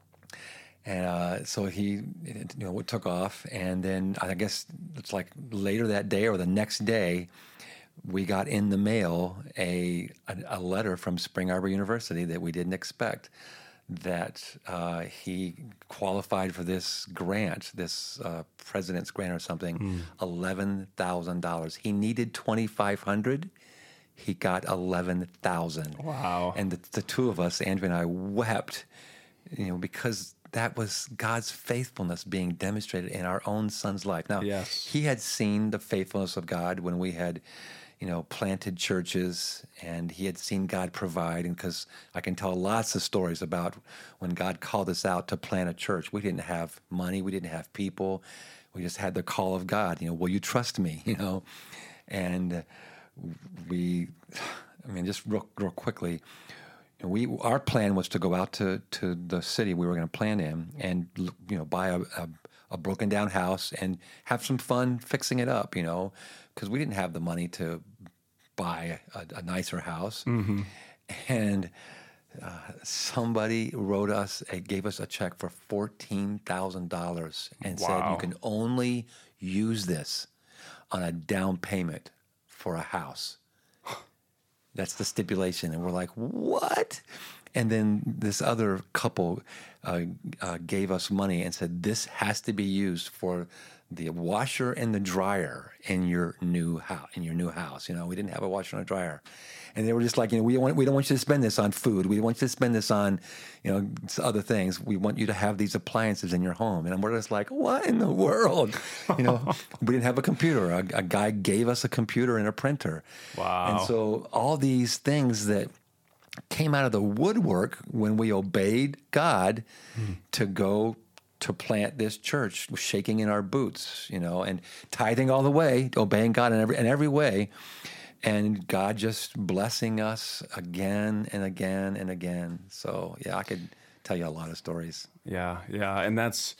and uh, so he you know, took off. And then I guess it's like later that day or the next day, we got in the mail a, a, a letter from Spring Arbor University that we didn't expect. That uh, he qualified for this grant, this uh, president's grant or something, mm. eleven thousand dollars. He needed twenty-five hundred dollars. He got eleven thousand dollars. Wow. And the, the two of us, Andrea and I, wept, you know, because that was God's faithfulness being demonstrated in our own son's life. Now, yes. He had seen the faithfulness of God when we had you know, planted churches, and he had seen God provide. And because I can tell lots of stories about when God called us out to plant a church. We didn't have money. We didn't have people. We just had the call of God. You know, will you trust me? You know, and we, I mean, just real, real quickly, you know, we our plan was to go out to, to the city we were going to plant in and, you know, buy a, a, a broken down house and have some fun fixing it up, you know, because we didn't have the money to buy a, a nicer house. Mm-hmm. And uh, somebody wrote us, uh, gave us a check for fourteen thousand dollars and wow. said, you can only use this on a down payment for a house. That's the stipulation. And we're like, what? And then this other couple uh, uh, gave us money and said, this has to be used for the washer and the dryer in your new house. In your new house, you know, we didn't have a washer and a dryer, and they were just like, you know, we want we don't want you to spend this on food. We want you to spend this on, you know, other things. We want you to have these appliances in your home. And we're just like, what in the world? You know, we didn't have a computer. A, a guy gave us a computer and a printer. Wow. And so all these things that came out of the woodwork when we obeyed God mm. to go to plant this church, shaking in our boots, you know, and tithing all the way, obeying God in every in every way, and God just blessing us again and again and again. So yeah, I could tell you a lot of stories. Yeah, yeah, and that's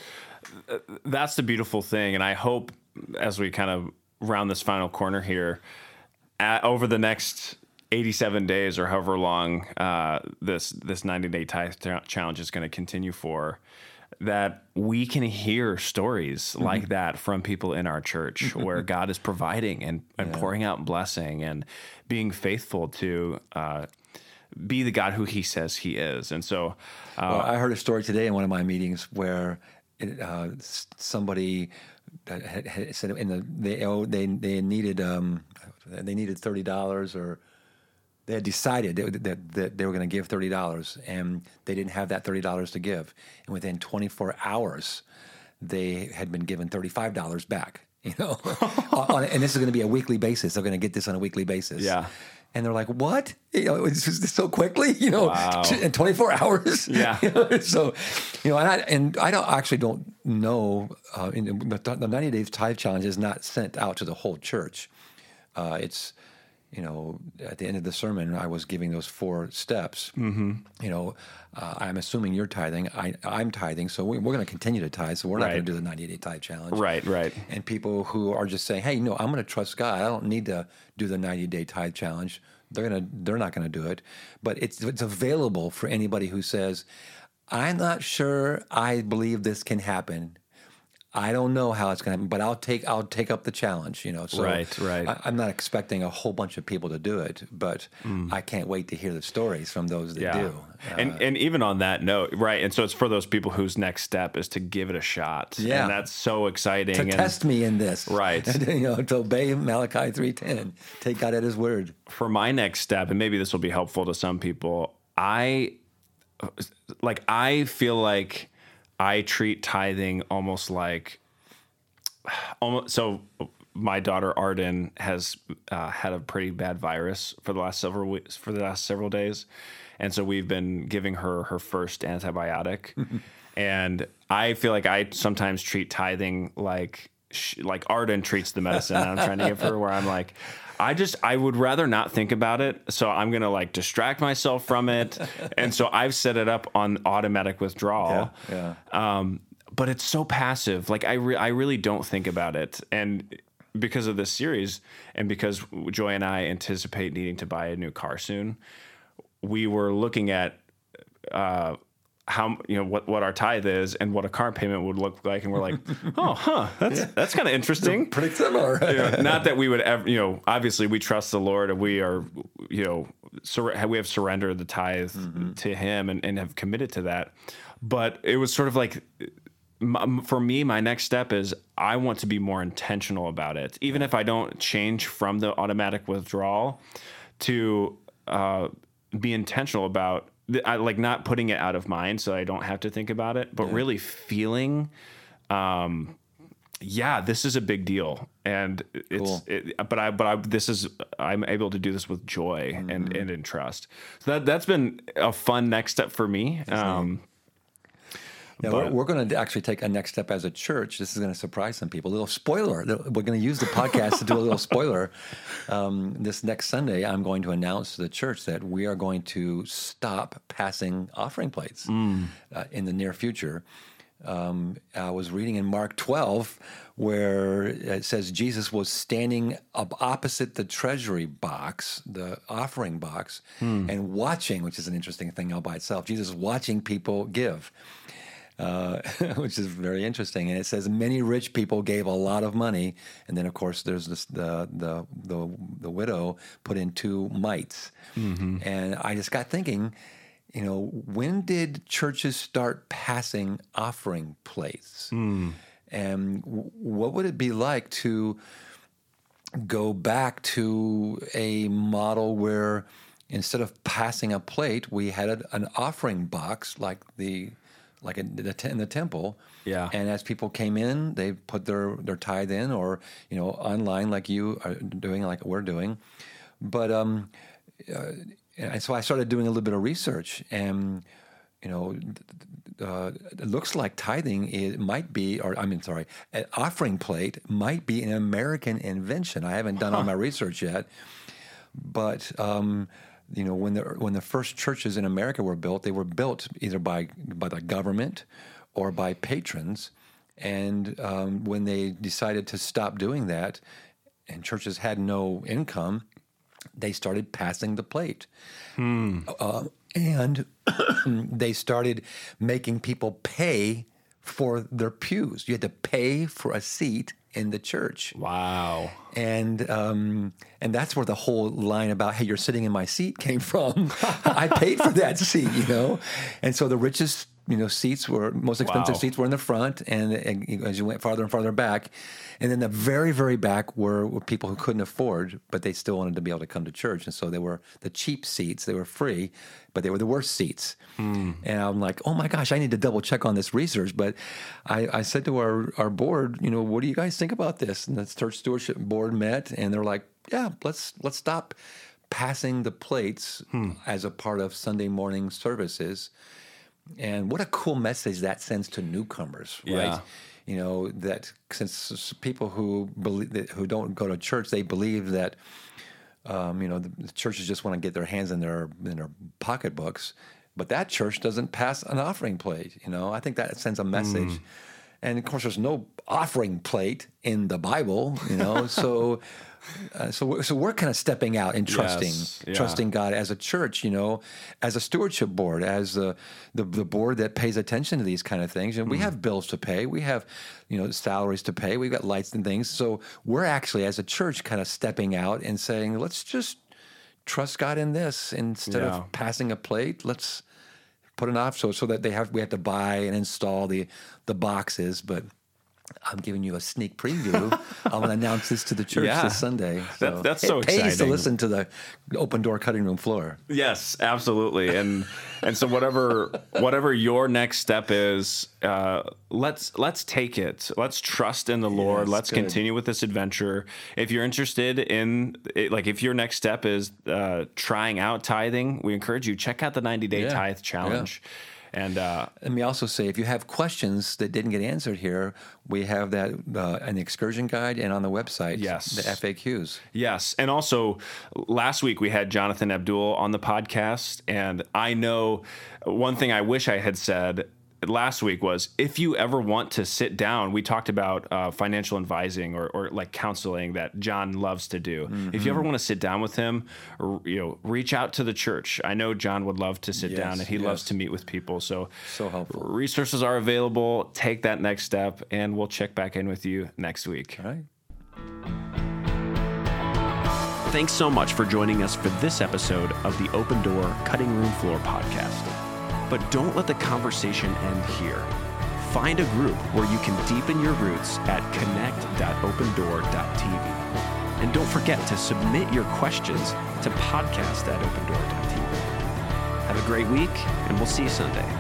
that's the beautiful thing, and I hope as we kind of round this final corner here, at, over the next eighty-seven days or however long uh, this this ninety-day tithe challenge is going to continue for, that we can hear stories mm-hmm. like that from people in our church where God is providing and, and yeah. pouring out blessing and being faithful to uh, be the God who he says he is. And so uh, well, I heard a story today in one of my meetings where it, uh, somebody had, had said in the, they, oh, they, they needed, um, they needed thirty dollars, or they had decided that, that, that they were going to give thirty dollars, and they didn't have that thirty dollars to give. And within twenty-four hours, they had been given thirty-five dollars back, you know, on, and this is going to be a weekly basis. They're going to get this on a weekly basis. Yeah. And they're like, what? You know, it's just so quickly, you know, wow. in twenty-four hours. Yeah. You know, so, you know, and I, and I don't actually don't know, uh, in, the ninety days tithe challenge is not sent out to the whole church. Uh, it's, you know, at the end of the sermon, I was giving those four steps. Mm-hmm. You know, uh, I'm assuming you're tithing. I, I'm tithing, so we, we're going to continue to tithe. So we're not right. going to do the ninety-day tithe challenge. Right, right. And people who are just saying, "Hey, no, I'm going to trust God. I don't need to do the ninety-day tithe challenge." They're gonna, they're not going to do it. But it's it's available for anybody who says, "I'm not sure. I believe this can happen. I don't know how it's going to happen, but I'll take I'll take up the challenge." You know, so right, right. I, I'm not expecting a whole bunch of people to do it, but mm. I can't wait to hear the stories from those that yeah. do. Uh, and and even on that note, right? And so it's for those people whose next step is to give it a shot. Yeah, and that's so exciting. To and, test me in this, right? you know, to obey Malachi three ten, take God at His word. For my next step, and maybe this will be helpful to some people, I like I feel like I treat tithing almost like, almost so. My daughter Arden has uh, had a pretty bad virus for the last several weeks, for the last several days, and so we've been giving her her first antibiotic. And I feel like I sometimes treat tithing like she, like Arden treats the medicine that I'm trying to give her, where I'm like, I just, I would rather not think about it. So I'm going to like distract myself from it. And so I've set it up on automatic withdrawal. Yeah, yeah. Um, but it's so passive. Like I, re- I really don't think about it. And because of this series, and because Joy and I anticipate needing to buy a new car soon, we were looking at, uh, how, you know, what, what our tithe is and what a car payment would look like. And we're like, oh, huh, that's, yeah. that's kind of interesting. They're pretty similar. You know, not that we would ever, you know, obviously we trust the Lord and we are, you know, sur- we have surrendered the tithe mm-hmm. to him and, and have committed to that. But it was sort of like, for me, my next step is I want to be more intentional about it. Even if I don't change from the automatic withdrawal, to uh, be intentional about I like not putting it out of mind so I don't have to think about it, but yeah. really feeling, um, yeah, this is a big deal. And it's, cool. it, but I, but I, this is, I'm able to do this with joy mm-hmm. and, and in trust. So that, that's been a fun next step for me. Um, Yeah, we're, we're going to actually take a next step as a church. This is going to surprise some people. A little spoiler. We're going to use the podcast to do a little spoiler. Um, this next Sunday, I'm going to announce to the church that we are going to stop passing offering plates mm. uh, in the near future. Um, I was reading in Mark twelve where it says Jesus was standing up opposite the treasury box, the offering box, mm. and watching, which is an interesting thing all by itself. Jesus is watching people give. Uh, which is very interesting, and it says many rich people gave a lot of money, and then of course there's this the the the, the widow put in two mites, mm-hmm. and I just got thinking, you know, when did churches start passing offering plates, mm. and w- what would it be like to go back to a model where instead of passing a plate, we had a, an offering box like the like in the, in the temple, yeah. And as people came in, they put their, their tithe in, or you know, online like you are doing, like we're doing. But um, uh, and so I started doing a little bit of research, and you know, uh, it looks like tithing it might be, or I mean, sorry, an offering plate might be an American invention. I haven't done all my research yet, but um, you know, when the when the first churches in America were built, they were built either by by the government or by patrons, and um, when they decided to stop doing that, and churches had no income, they started passing the plate. Hmm. Uh, and they started making people pay for their pews. You had to pay for a seat in the church. Wow. And um, and that's where the whole line about, hey, you're sitting in my seat came from. I paid for that seat, you know? And so the richest, you know, seats were, most expensive wow. seats were in the front, and, and as you went farther and farther back, and then the very, very back were, were people who couldn't afford, but they still wanted to be able to come to church, and so they were the cheap seats. They were free, but they were the worst seats. Hmm. And I'm like, oh my gosh, I need to double check on this research. But I, I said to our, our board, you know, what do you guys think about this? And the church stewardship board met, and they're like, yeah, let's let's stop passing the plates hmm. as a part of Sunday morning services. And what a cool message that sends to newcomers, right? Yeah. You know, that since people who believe who don't go to church, they believe that um, you know, the, the churches just want to get their hands in their in their pocketbooks, but that church doesn't pass an offering plate. You know, I think that sends a message. Mm. And of course, there's no offering plate in the Bible. You know, so. Uh, so, we're, so we're kind of stepping out and trusting, yes, yeah. trusting God as a church, you know, as a stewardship board, as the, the the board that pays attention to these kind of things. And we mm. have bills to pay, we have, you know, salaries to pay, we've got lights and things. So we're actually, as a church, kind of stepping out and saying, let's just trust God in this instead yeah. of passing a plate. Let's put it off so so that they have we have to buy and install the the boxes, but. I'm giving you a sneak preview. I'm going to announce this to the church yeah. this Sunday. So that, that's so it pays exciting. to listen to the open door cutting room floor. Yes, absolutely. And and so whatever whatever your next step is, uh, let's let's take it. Let's trust in the Lord. Yes, let's good. continue with this adventure. If you're interested in it, like if your next step is uh, trying out tithing, we encourage you check out the ninety day yeah. tithe challenge. Yeah. And uh, let me also say, if you have questions that didn't get answered here, we have that uh, an excursion guide and on the website, yes. the F A Qs. Yes. And also, last week we had Jonathan Abdul on the podcast, and I know one thing I wish I had said last week was, if you ever want to sit down, we talked about uh, financial advising or, or like counseling that John loves to do. Mm-hmm. If you ever want to sit down with him, or, you know, reach out to the church. I know John would love to sit yes, down, and he yes. loves to meet with people. So, so helpful. Resources are available. Take that next step, and we'll check back in with you next week. All right. Thanks so much for joining us for this episode of the Open Door Cutting Room Floor podcast. But don't let the conversation end here. Find a group where you can deepen your roots at connect dot open door dot t v. And don't forget to submit your questions to podcast at open door dot t v. Have a great week, and we'll see you Sunday.